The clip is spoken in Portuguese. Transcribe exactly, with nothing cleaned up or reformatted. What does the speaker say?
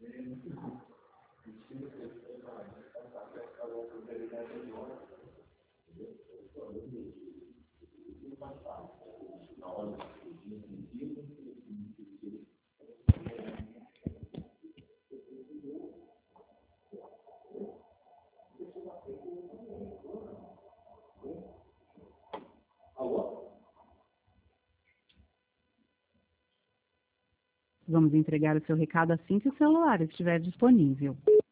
Vamos entregar o seu recado assim que o celular estiver disponível.